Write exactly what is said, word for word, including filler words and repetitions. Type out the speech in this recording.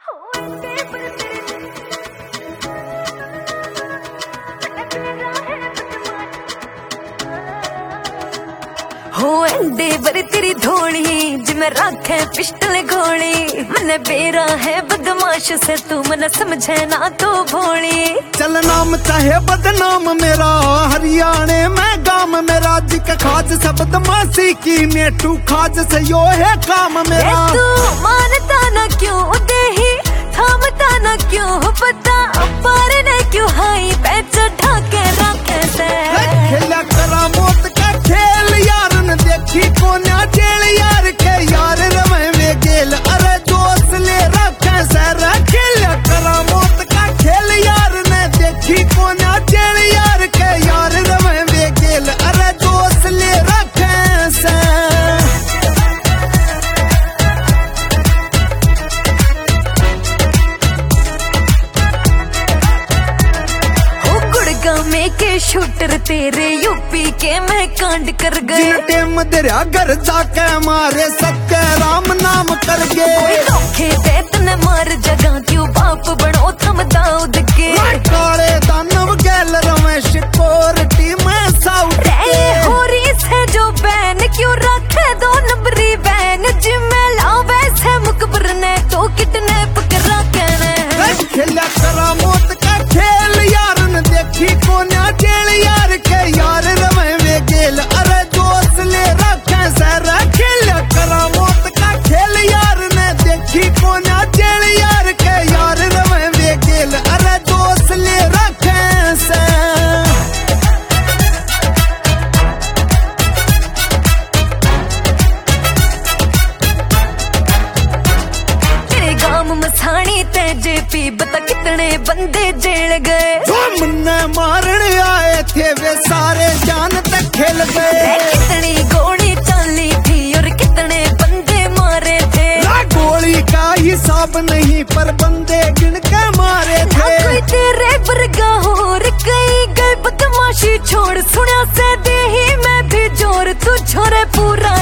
हो अंडे बर तेरी धोली जिमें राखे पिस्टल गोली मने बेरा है बदमाश से तू मन समझे ना तो भोली। चल नाम चाहे बदनाम मेरा हरियाणे में गाम मेरा जिक खाज से बदमाशी की नेटू खाज से यो है काम मेरा। तू मानता ना क्यों दे ही थामता ना क्यों पता पर ने क्यों हाई पे चढ़ा के रखे से खेला करा मौत का खेल यार न देखी कोन्या जेल यार के यार रवे में गेल अरे जोश ले रखे सर खेला करा मौत का खेल यार न देखी कोन्या जेल यार के यार रवे में गेल अरे जोश ले रखे सर। में के शूटर तेरे यूपी के मैं कांड कर गए जिन टेम तेरा घर जाके मारे सबके राम नाम कर गए धोखे दे तने मार जगह क्यों बाप बनो थम दाऊद के काले दानव गैल रमेश कोरटी में साउथ हो रही से जो बैन क्यों रखे दो नंबरी बैन जिम्मे लाओ वैसे मुकबर ने तो कितने पकड़ा कहने खेला करा मौत का खेल यार न देखी कोन्या जेल यार के यार रवे में गेल अरे जोश ले रखे सर खेला करा मौत का खेल यार न देखी कोन्या जेल यार के यार रवे में गेल अरे जोश ले रखे सर। तेरे गांव मसानी ते जेपी बता कितने बंदे जेल गए जो मुन्ने मारन आए थे वे सारे जान तक खेल गए कितनी गोली चली थी और कितने बंदे मारे थे गोली का हिसाब नहीं पर बंदे गिन के मारे थे कोई तेरे बरगा और कई गए बदमाशी छोड़ सुना से दे ही मैं भी जोर तू छोरे पूरा